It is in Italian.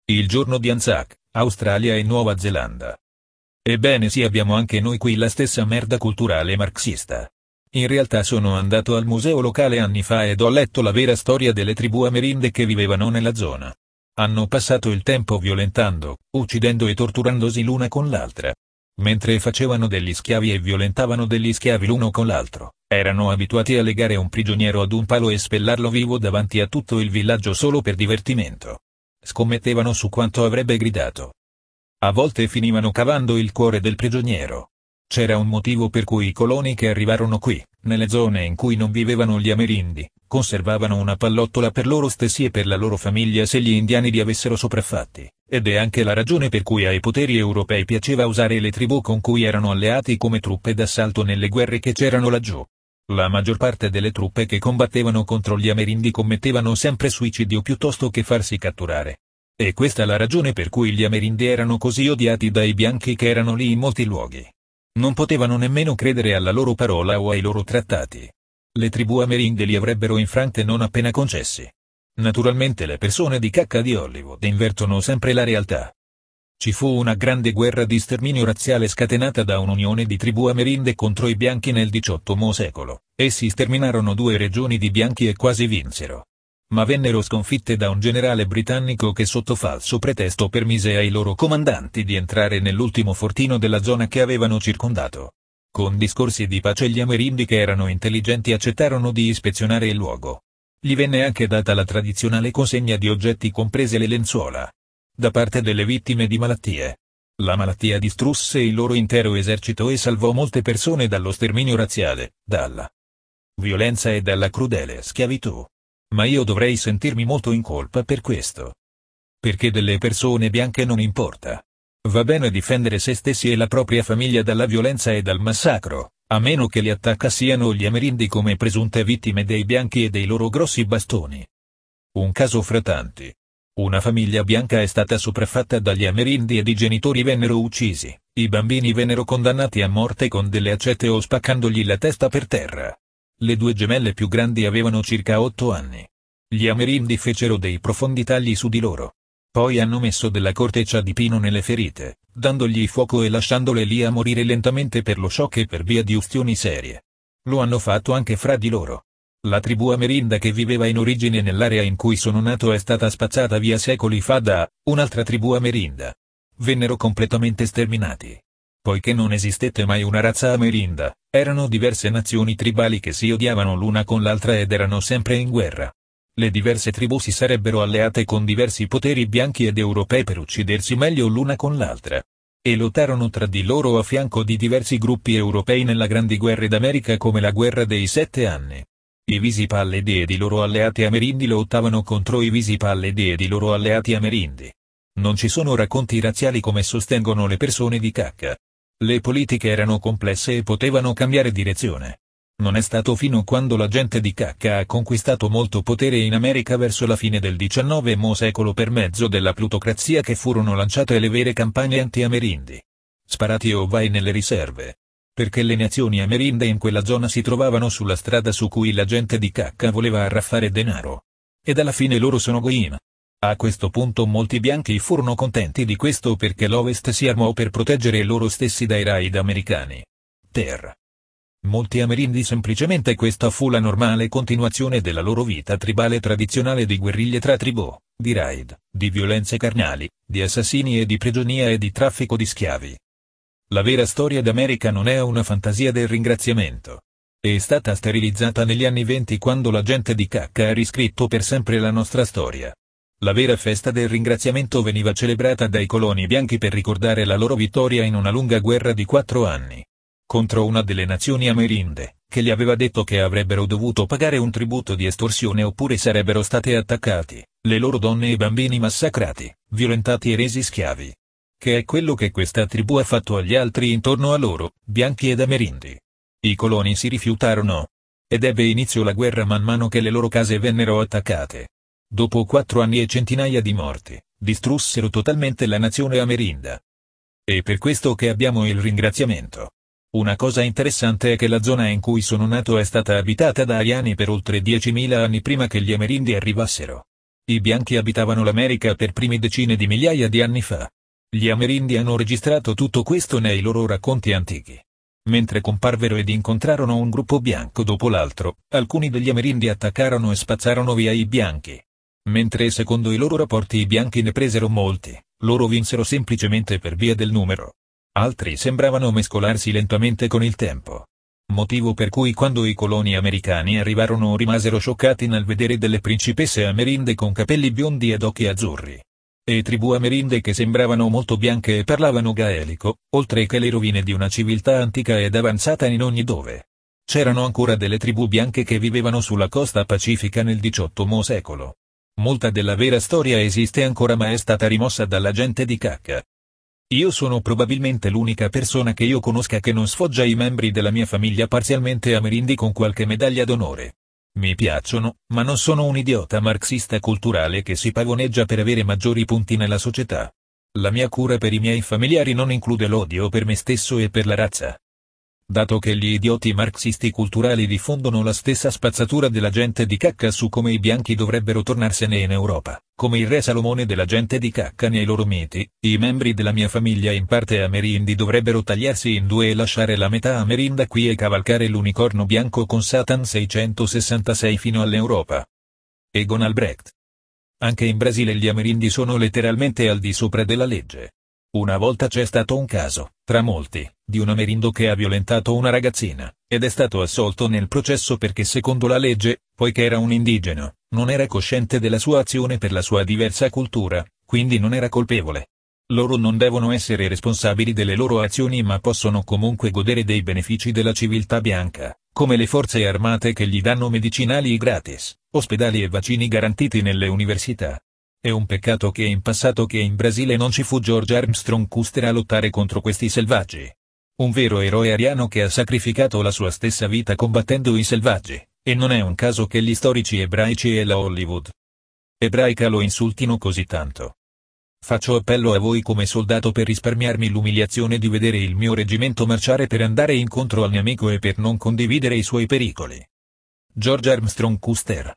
Il giorno di Anzac, Australia e Nuova Zelanda. Ebbene sì, abbiamo anche noi qui la stessa merda culturale marxista. In realtà sono andato al museo locale anni fa ed ho letto la vera storia delle tribù amerinde che vivevano nella zona. Hanno passato il tempo violentando, uccidendo e torturandosi l'una con l'altra. Mentre facevano degli schiavi e violentavano degli schiavi l'uno con l'altro, erano abituati a legare un prigioniero ad un palo e spellarlo vivo davanti a tutto il villaggio solo per divertimento. Scommettevano su quanto avrebbe gridato. A volte finivano cavando il cuore del prigioniero. C'era un motivo per cui i coloni che arrivarono qui, nelle zone in cui non vivevano gli amerindi, conservavano una pallottola per loro stessi e per la loro famiglia se gli indiani li avessero sopraffatti, ed è anche la ragione per cui ai poteri europei piaceva usare le tribù con cui erano alleati come truppe d'assalto nelle guerre che c'erano laggiù. La maggior parte delle truppe che combattevano contro gli amerindi commettevano sempre suicidio piuttosto che farsi catturare. E questa è la ragione per cui gli amerindi erano così odiati dai bianchi che erano lì in molti luoghi. Non potevano nemmeno credere alla loro parola o ai loro trattati. Le tribù amerindi li avrebbero infrante non appena concessi. Naturalmente le persone di cacca di Hollywood invertono sempre la realtà. Ci fu una grande guerra di sterminio razziale scatenata da un'unione di tribù amerindi contro i bianchi nel XVIII secolo. Essi sterminarono 2 regioni di bianchi e quasi vinsero. Ma vennero sconfitte da un generale britannico che sotto falso pretesto permise ai loro comandanti di entrare nell'ultimo fortino della zona che avevano circondato. Con discorsi di pace gli amerindi che erano intelligenti accettarono di ispezionare il luogo. Gli venne anche data la tradizionale consegna di oggetti comprese le lenzuola. Da parte delle vittime di malattie. La malattia distrusse il loro intero esercito e salvò molte persone dallo sterminio razziale, dalla violenza e dalla crudele schiavitù. Ma io dovrei sentirmi molto in colpa per questo. Perché delle persone bianche non importa. Va bene difendere se stessi e la propria famiglia dalla violenza e dal massacro, a meno che li attacca siano gli amerindi come presunte vittime dei bianchi e dei loro grossi bastoni. Un caso fra tanti. Una famiglia bianca è stata sopraffatta dagli amerindi ed i genitori vennero uccisi, i bambini vennero condannati a morte con delle accette o spaccandogli la testa per terra. Le 2 gemelle più grandi avevano circa 8 anni. Gli amerindi fecero dei profondi tagli su di loro. Poi hanno messo della corteccia di pino nelle ferite, dandogli fuoco e lasciandole lì a morire lentamente per lo shock e per via di ustioni serie. Lo hanno fatto anche fra di loro. La tribù amerinda che viveva in origine nell'area in cui sono nato è stata spazzata via secoli fa da un'altra tribù amerinda. Vennero completamente sterminati. Poiché non esistette mai una razza amerinda, erano diverse nazioni tribali che si odiavano l'una con l'altra ed erano sempre in guerra. Le diverse tribù si sarebbero alleate con diversi poteri bianchi ed europei per uccidersi meglio l'una con l'altra. E lottarono tra di loro a fianco di diversi gruppi europei nella grandi guerre d'America come la guerra dei 7 anni. I visipallidi ed i loro alleati amerindi lottavano contro i visipallidi ed i loro alleati amerindi. Non ci sono racconti razziali come sostengono le persone di cacca. Le politiche erano complesse e potevano cambiare direzione. Non è stato fino quando la gente di cacca ha conquistato molto potere in America verso la fine del XIX secolo per mezzo della plutocrazia che furono lanciate le vere campagne anti-amerindi. Sparati o vai nelle riserve. Perché le nazioni amerindi in quella zona si trovavano sulla strada su cui la gente di cacca voleva arraffare denaro. Ed alla fine loro sono goin. A questo punto molti bianchi furono contenti di questo perché l'Ovest si armò per proteggere loro stessi dai raid americani. Molti amerindi semplicemente questa fu la normale continuazione della loro vita tribale tradizionale di guerriglie tra tribù, di raid, di violenze carnali, di assassini e di prigionia e di traffico di schiavi. La vera storia d'America non è una fantasia del ringraziamento. È stata sterilizzata negli anni '20 quando la gente di cacca ha riscritto per sempre la nostra storia. La vera festa del ringraziamento veniva celebrata dai coloni bianchi per ricordare la loro vittoria in una lunga guerra di 4 anni. Contro una delle nazioni amerindi, che gli aveva detto che avrebbero dovuto pagare un tributo di estorsione oppure sarebbero state attaccati, le loro donne e bambini massacrati, violentati e resi schiavi. Che è quello che questa tribù ha fatto agli altri intorno a loro, bianchi ed amerindi. I coloni si rifiutarono. Ed ebbe inizio la guerra man mano che le loro case vennero attaccate. Dopo 4 anni e centinaia di morti, distrussero totalmente la nazione amerinda. È per questo che abbiamo il ringraziamento. Una cosa interessante è che la zona in cui sono nato è stata abitata da ariani per oltre 10.000 anni prima che gli amerindi arrivassero. I bianchi abitavano l'America per primi decine di migliaia di anni fa. Gli Amerindi hanno registrato tutto questo nei loro racconti antichi. Mentre comparvero ed incontrarono un gruppo bianco dopo l'altro, alcuni degli Amerindi attaccarono e spazzarono via i bianchi. Mentre secondo i loro rapporti i bianchi ne presero molti, loro vinsero semplicemente per via del numero. Altri sembravano mescolarsi lentamente con il tempo. Motivo per cui quando i coloni americani arrivarono rimasero scioccati nel vedere delle principesse amerindi con capelli biondi ed occhi azzurri. E tribù amerindi che sembravano molto bianche e parlavano gaelico, oltre che le rovine di una civiltà antica ed avanzata in ogni dove. C'erano ancora delle tribù bianche che vivevano sulla costa pacifica nel XVIII secolo. Molta della vera storia esiste ancora ma è stata rimossa dalla gente di cacca. Io sono probabilmente l'unica persona che io conosca che non sfoggia i membri della mia famiglia parzialmente amerindi con qualche medaglia d'onore. Mi piacciono, ma non sono un idiota marxista culturale che si pavoneggia per avere maggiori punti nella società. La mia cura per i miei familiari non include l'odio per me stesso e per la razza. Dato che gli idioti marxisti culturali diffondono la stessa spazzatura della gente di cacca su come i bianchi dovrebbero tornarsene in Europa, come il re Salomone della gente di cacca nei loro miti, i membri della mia famiglia in parte amerindi dovrebbero tagliarsi in due e lasciare la metà amerinda qui e cavalcare l'unicorno bianco con Satan 666 fino all'Europa. Egon Albrecht. Anche in Brasile gli amerindi sono letteralmente al di sopra della legge. Una volta c'è stato un caso, tra molti, di un amerindo che ha violentato una ragazzina, ed è stato assolto nel processo perché secondo la legge, poiché era un indigeno, non era cosciente della sua azione per la sua diversa cultura, quindi non era colpevole. Loro non devono essere responsabili delle loro azioni ma possono comunque godere dei benefici della civiltà bianca, come le forze armate che gli danno medicinali gratis, ospedali e vaccini garantiti nelle università. È un peccato che in passato che in Brasile non ci fu George Armstrong Custer a lottare contro questi selvaggi. Un vero eroe ariano che ha sacrificato la sua stessa vita combattendo i selvaggi, e non è un caso che gli storici ebraici e la Hollywood ebraica lo insultino così tanto. Faccio appello a voi come soldato per risparmiarmi l'umiliazione di vedere il mio reggimento marciare per andare incontro al nemico e per non condividere i suoi pericoli. George Armstrong Custer.